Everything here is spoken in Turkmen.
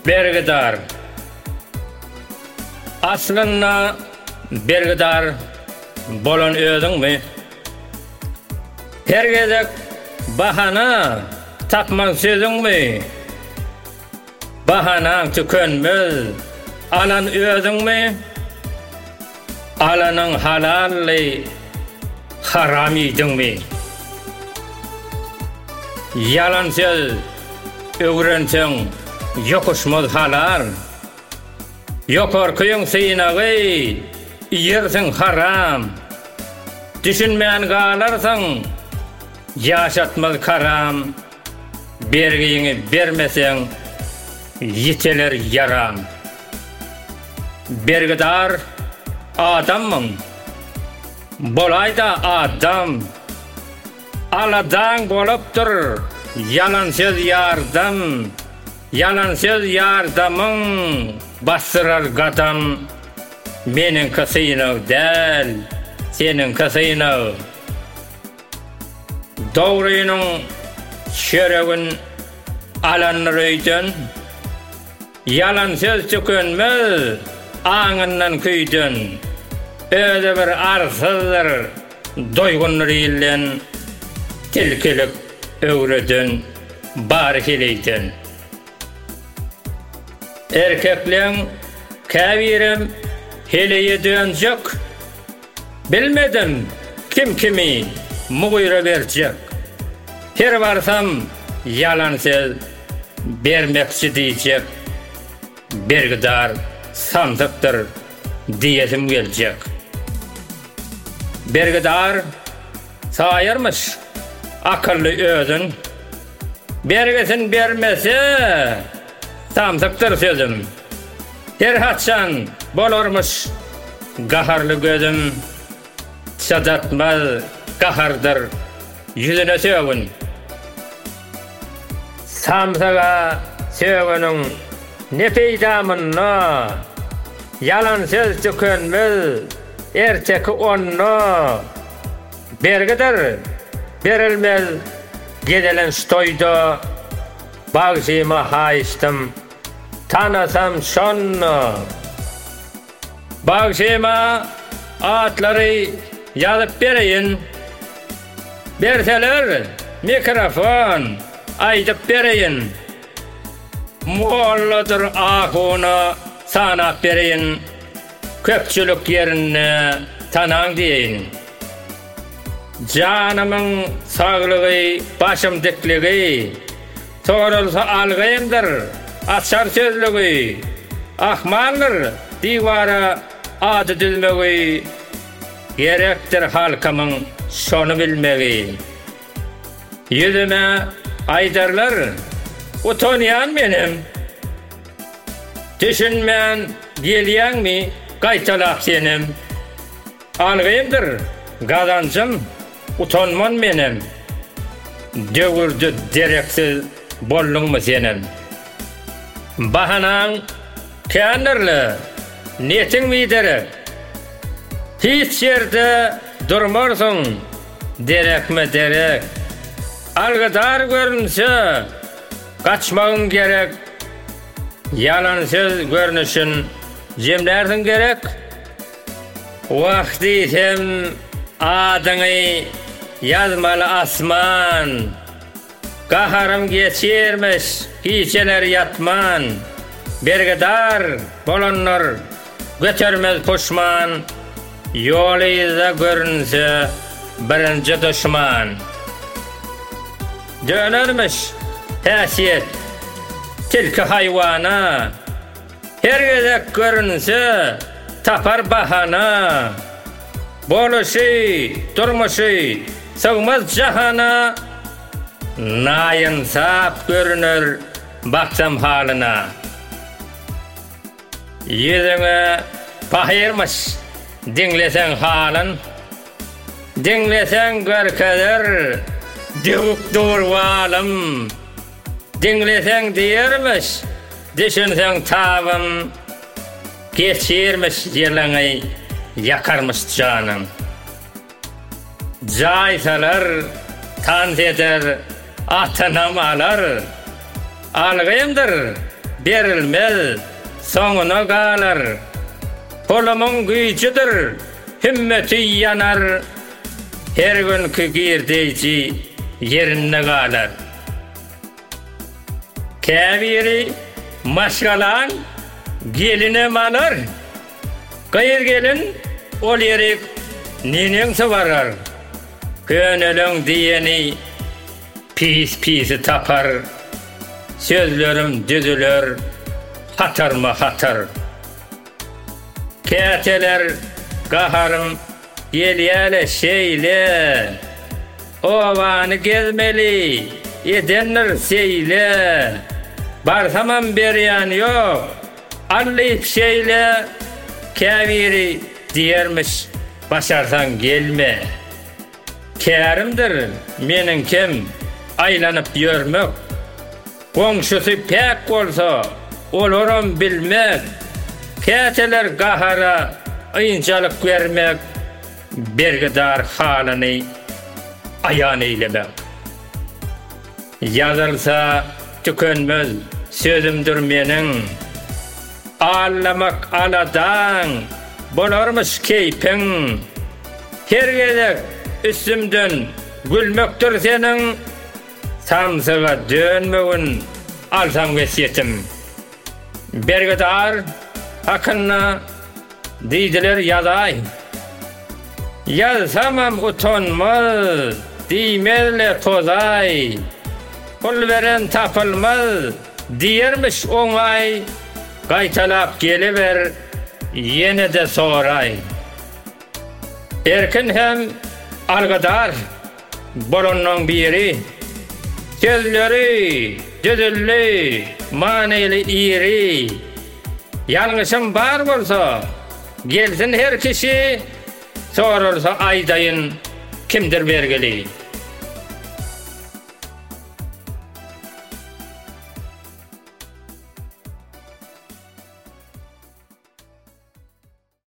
bergidar. Aslında bergidar bolan özüňmi? Her gezek bahana tapmak sözüňmi? Bahanaň tükönmez alan özüňmi? Alanyň halally haram ediňmi? Yalan söz öwrenseň ýokuşmaz halal. Ýokarkyň synagy ýerseň haram. Düşünmän galarsaň ýaşatmaz karam. Bergiňi bermeseň ýiteler yaram. Bergidar adamyň, bolayda adam. Aladan bolupdyr yalan söz ýardam. Yalan söz ýardamyň bastırar gadam. Meniň kasynaw däl, seniň kasynaw. Dogrynyň şeregin alanlar öýdün. Yalan söz tükönmez aňyndan küýdün. Öde bir arsızdyr doýgunlar ýylan tilkilik öwredin bary heleýdin. Erkekleň käbirim heleýe dönjek. Bilmedim kim kimi mugyra berjek. Her barsam yalan söz bermekçi diýjek. Bergidar sandykdyr diýesim geljek. Bergidar saýarmyş akylly özün. Bergesin bermese sandykdyr sözüm. Her haçan bolarmyş gaharly gözüm. Sadatmaz gahardyr yüzüne sögün. Samsaga sögünüň ne peýdamyna? Yalan söz tükönmez erteki onna. Bergidar berilmez gedelen stoýda. Bagşyma haýystym tanasam şonna. Bagşyma atlary ýazyp bereýin. Berseler mikrofon aýdyp bereýin. Molladyr ahuna sanap bereýin. Köpçülük ýerine tanan diýin. Janymyň saglygy, başymdykligi torulsa algayımdır, açar sözlüğü. Ahmanlar divara adı düzmeği. Gerektir halkımın şonu bilmeği. Yüzüme aydarlar, utanyan benim. Düşünmen gelyen mi, kaytalak senim. Algayımdır, kazancım, utanman benim. Dögürdü dereksiz bollun mu senin? Bahanan känirli, netin mi derek? Hiç yerde durmarsun, derek mi derek? Algıdar görünse, kaçmağın gerek. Yalan söz görünüşün, jemlersin gerek. Vakti hem adıny yazmalı asman. Gaharım geçirmiş, giyçeler yatman. Bergidar bolanlar götürmez puşman. Yoluyda görünse birinci düşman. Dönermiş häsiýet tilki hayvana. Her gezek görünse tapar bahana. Boluşy, durmuşy sığmaz jahana. Naýyn sap görünür baksam halyna. Yüzüňe pahyrmyş dinlesen halyn. Dinlesen görkeder döwük durwalym. Dinlesen diýermiş, düşünsen tabym. Geçirmiş ýerleňi, yakarmış canım. Jaysalar tan eder, atanam alar. Algayımdır berilmez, soňuna galar. Polamyň güýçidir, himmeti yanar. Her günkü girdeýji yerinde galar. Käbiri maşgalan geline malar. Gaýr gelin ol ýerek nenen sowarar. Köneliň diýeni pis tapar. Sözlerim düzüler, hatarma hatar. Käteler gaharym gelýäle şeýle. Owany gezmeli, edenler seýle. Barsamam berýän ýok, allyp şeýle. Käbiri diýermiş, başarsan gelme. Kärimdir meniň kim aýlanyp ýörmek. Goňşusy päk bolsa, olaram bilmek. Käteler gahara ýynçalyk bermek, bergedar halyny aýan eýlemek. Yazylsa tükenmez sözümdir meniň. Allamak aladan bolarmyş keypiň. Her gezek üstümden gülmekdir seniň. Samsyga dönmegin alsam wesiýetim. Bergedar hakyna diýdiler ýazay. Yazsamam utanmaz, diýmezle tozay. Pul veren tapylmaz, diýermiş oňay. Gaýtalap geliber, ýene-de soray. Erkin hem algadar, bolanyň biri. Sözleri düzülli, manyly iri. Ýalňyşym bar bolsa, gelsin her kişi. Sorulsa aýdaýyn kimdir bergeli.